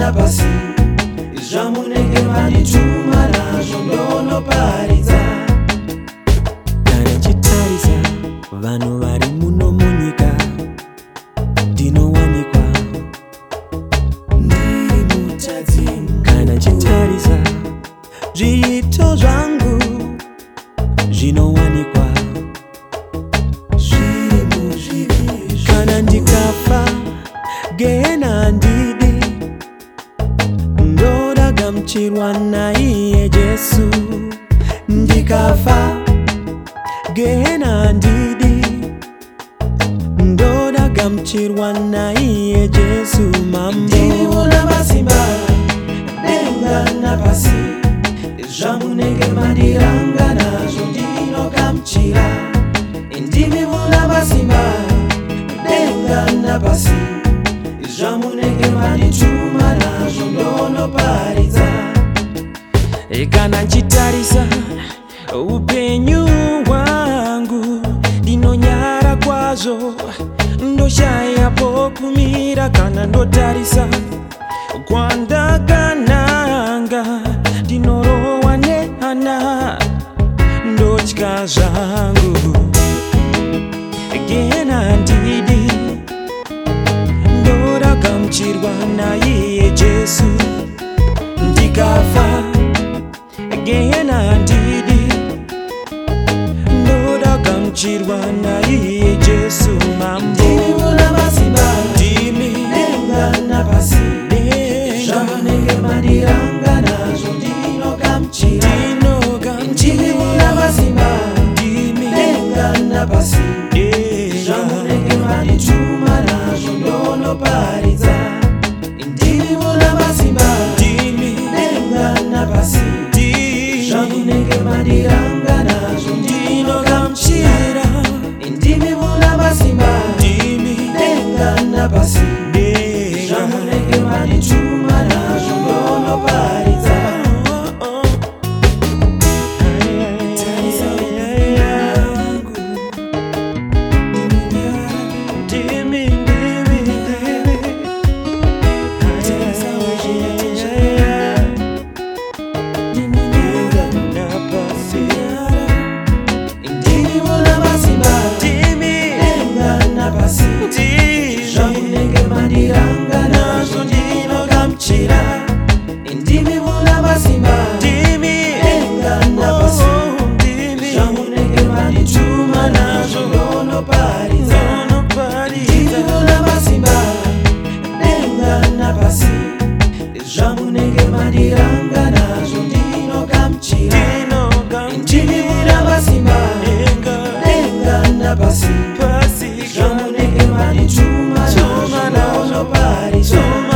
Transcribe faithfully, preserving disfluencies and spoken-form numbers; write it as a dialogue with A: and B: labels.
A: Dengana pasi Jamunenge manituma nazvo ndonoparidza.
B: Kana chitarisa vanhu vari muno munyika ndinowanikwa
A: ndiri mutadzi.
B: Kana chitarisa zviito zvangu zvinowanikwa
A: zviri muzviviri.
B: Kana ndikafa gehena handidi ndodagamuchirwa naiye Jesu.
A: Ndikafa
B: gehena handidi ndodagamuchirwa naiye Jesu mambo.
A: ndinivona masimba dengana pasi zvamunenge mandiranga nazvo ndinogamuchira. ndinivona masimba dengana pasi zvamunenge manituma nazvo ndonoparidza.
B: Kana nchitarisa upenyu hwangu ndinonyara kwazvo ndoshaya pokumira. Kana ndotarisa kwandakananga ndinorohwa nehana ndotya zvangu. Gehena handidi ndodagamuchirwa naiye Jesu. Ndikafa gehena handidi ndodagamuchirwa naiye Jesu mambo.
A: ndinivona masimba
B: Ndimi
A: dengana pasi zvamunenge mandiranga nazvo ndinogamuchira. ndinivona masimba dengana pasi zvamunenge manituma nazvo ndonoparidza. ndinivona masimba dengana pasi zvamunenge mandiranga nazvo ndinogamuchira. ndinivona masimba dengana pasi zvamunenge manituma nazvo ndonoparidza. ndinivona masimba dengana pasi zvamunenge mandiranga nazvo ndinogamuchira. ndinivona masimba dengana pasi zvamunenge manituma nazvo ndonoparidza. ndinivona masimba dengana pasi zvamunenge mandiranga nazvo ndinogamuchira. ndinivona masimba dengana pasi zvamunenge manituma nazvo ndonoparidza.